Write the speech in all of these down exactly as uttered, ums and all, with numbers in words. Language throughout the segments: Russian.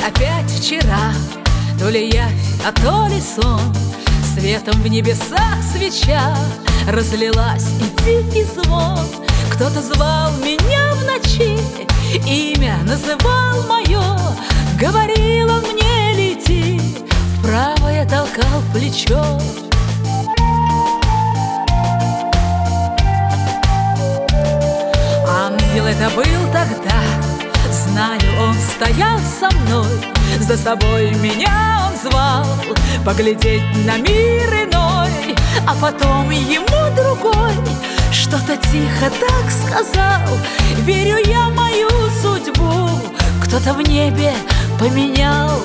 опять вчера, то ли явь, а то ли сон. Светом в небесах свеча разлилась, и тихий звон. Кто-то звал меня в ночи, имя называл мое. Говорил он мне: лети, вправо я толкал плечо. Ангел это был тогда, знаю, он стоял со мной. За собой меня он звал поглядеть на мир иной. А потом ему другой что-то тихо так сказал: верю я мою судьбу кто-то в небе поменял.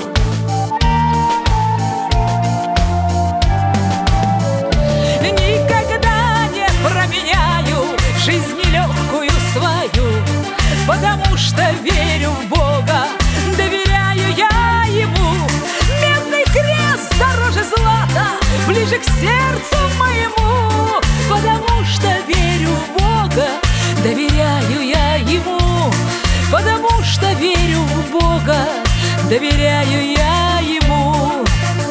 Никогда не променяю жизнь нелегкую свою, потому что верю в Бога, доверяю я Ему. Медный крест дороже злата, ближе к сердцу моему, потому что верю в Бога, доверяю я Ему. Потому что верю в Бога, доверяю я Ему.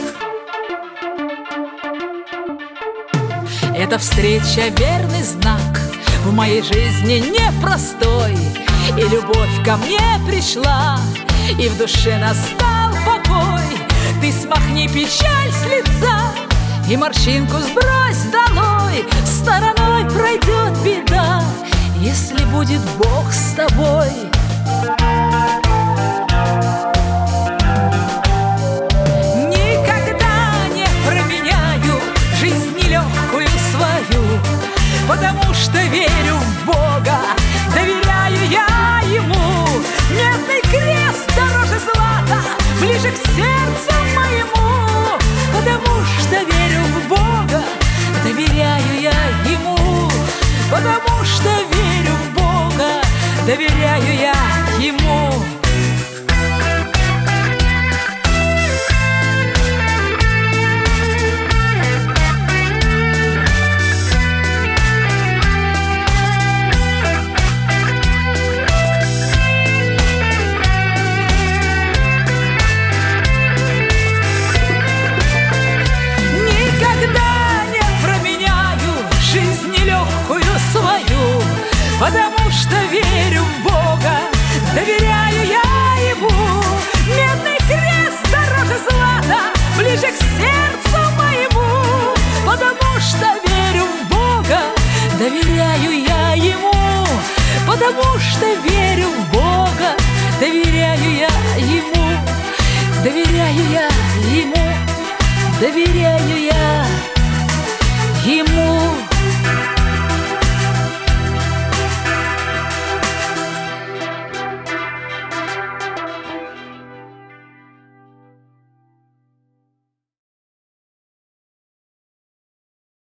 Эта встреча — верный знак в моей жизни непростой. И любовь ко мне пришла, и в душе настал покой. Ты смахни печаль с лица и морщинку сбрось долой. Стороной пройдет беда, если будет Бог с тобой. Никогда не променяю жизнь нелегкую свою, потому что верю в Бога, доверяю я Ему. Медный крест дороже злата, ближе к сердцу моему, потому что верю в Бога, доверяю я Ему. Потому что верю в Бога, доверяю я Ему. Потому что верю в Бога, доверяю я Ему. Медный крест дороже злата, ближе к сердцу моему, потому что верю в Бога, доверяю я Ему. Потому что верю в Бога, доверяю я Ему. Доверяю я Ему, доверяю